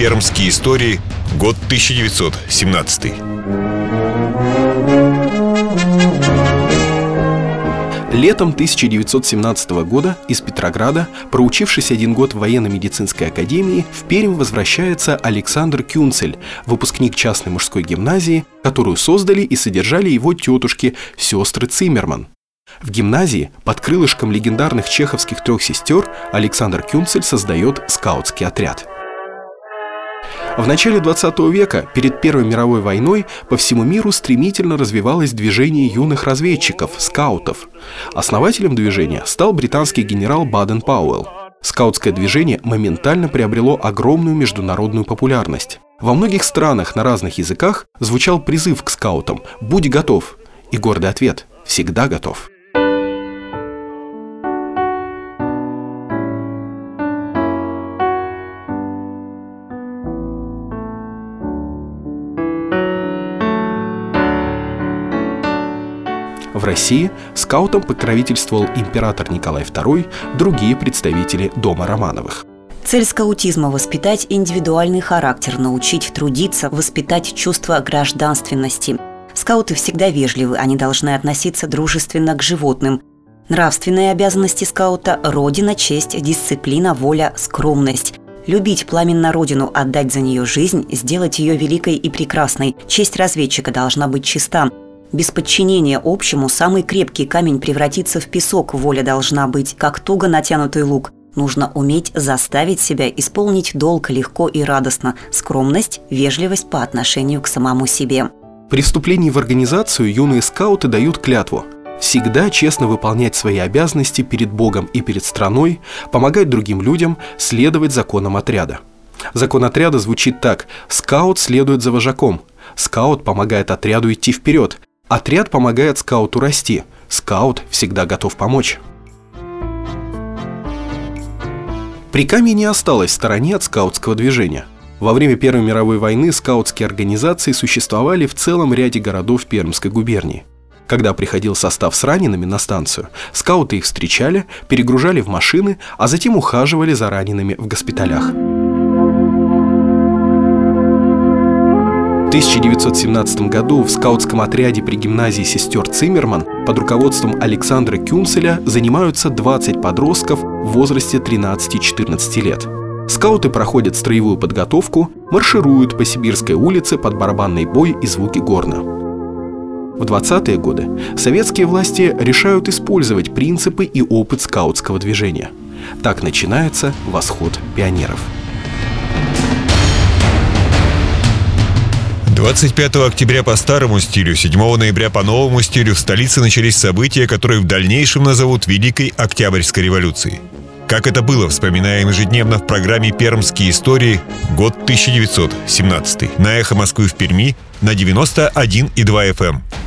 «Пермские истории», год 1917. Летом 1917 года из Петрограда, проучившись 1 год в военно-медицинской академии, в Пермь возвращается Александр Кюнцель, выпускник частной мужской гимназии, которую создали и содержали его тетушки, сестры Циммерман. В гимназии под крылышком легендарных чеховских 3 сестер Александр Кюнцель создает скаутский отряд. В начале 20 века, перед Первой мировой войной, по всему миру стремительно развивалось движение юных разведчиков, скаутов. Основателем движения стал британский генерал Баден-Пауэлл. Скаутское движение моментально приобрело огромную международную популярность. Во многих странах на разных языках звучал призыв к скаутам «Будь готов!» и гордый ответ «Всегда готов!». В России скаутам покровительствовал император Николай II, другие представители дома Романовых. Цель скаутизма – воспитать индивидуальный характер, научить трудиться, воспитать чувство гражданственности. Скауты всегда вежливы, они должны относиться дружественно к животным. Нравственные обязанности скаута – родина, честь, дисциплина, воля, скромность. Любить пламенно родину, отдать за нее жизнь, сделать ее великой и прекрасной. Честь разведчика должна быть чиста. Без подчинения общему самый крепкий камень превратится в песок, воля должна быть, как туго натянутый лук. Нужно уметь заставить себя исполнить долг легко и радостно, скромность, вежливость по отношению к самому себе. При вступлении в организацию юные скауты дают клятву всегда честно выполнять свои обязанности перед Богом и перед страной, помогать другим людям, следовать законам отряда. Закон отряда звучит так: скаут следует за вожаком, скаут помогает отряду идти вперед, отряд помогает скауту расти, скаут всегда готов помочь. Прикамье не осталось в стороне от скаутского движения. Во время Первой мировой войны скаутские организации существовали в целом ряде городов Пермской губернии. Когда приходил состав с ранеными на станцию, скауты их встречали, перегружали в машины, а затем ухаживали за ранеными в госпиталях. В 1917 году в скаутском отряде при гимназии сестер Циммерман под руководством Александра Кюнцеля занимаются 20 подростков в возрасте 13-14 лет. Скауты проходят строевую подготовку, маршируют по Сибирской улице под барабанный бой и звуки горна. В 20-е годы советские власти решают использовать принципы и опыт скаутского движения. Так начинается восход пионеров. 25 октября по старому стилю, 7 ноября по новому стилю в столице начались события, которые в дальнейшем назовут Великой Октябрьской революцией. Как это было, вспоминаем ежедневно в программе «Пермские истории», год 1917. На Эхо Москвы в Перми на 91,2 FM.